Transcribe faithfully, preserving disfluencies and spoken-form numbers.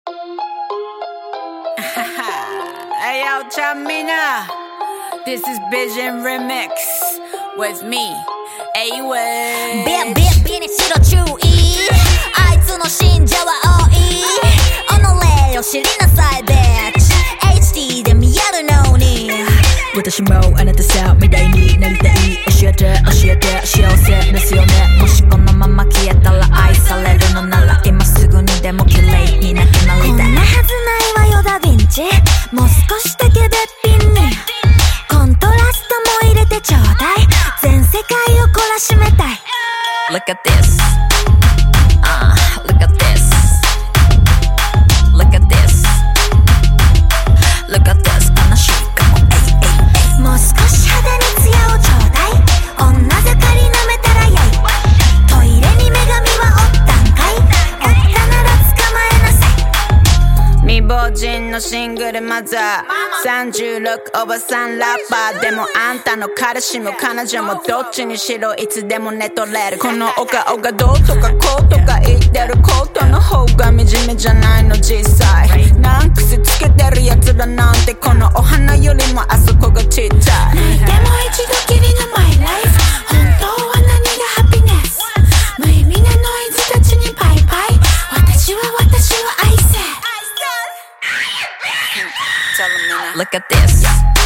Hey yo, Chamina, this is Vision Remix with me, A-Way. ビッビッビにしろ注意、あいつの信者は多い。己を知りなさいビッチ、 エイチディー で見えるのに。 私もあなたさみたいになりたい。教えて教えて幸せですよね。 もしこのまま消えたら愛されるのなら今すぐにでも綺麗になくなりたい。こんなはずないわよダヴィンチ、もう少しだけべっぴんにコントラストも入れてちょうだい。全世界を懲らしめたい。 Look at this、uh, Look at this Look at this Look at this 悲しいかも。 もう少し肌にツヤをちょうだい。女盛り舐めたらやい。トイレに女神はおったんかい。おったなら捕まえなさい。 未亡人のシングルマザー、さんじゅうろくおばさんラッパー。でもあんたの彼氏も彼女もどっちにしろいつでも寝取れる。このお顔がどうとかこうとか言ってることの方が惨めじゃないの実際。なんか癖つけてるやつらなんてこのお花よりもあそこがちっちゃい。でも一度きりのマイライフ、本当は何がハピネス。無意味なノイズたちにバイバイ。私は私は愛せ。 Tell them now. Look at this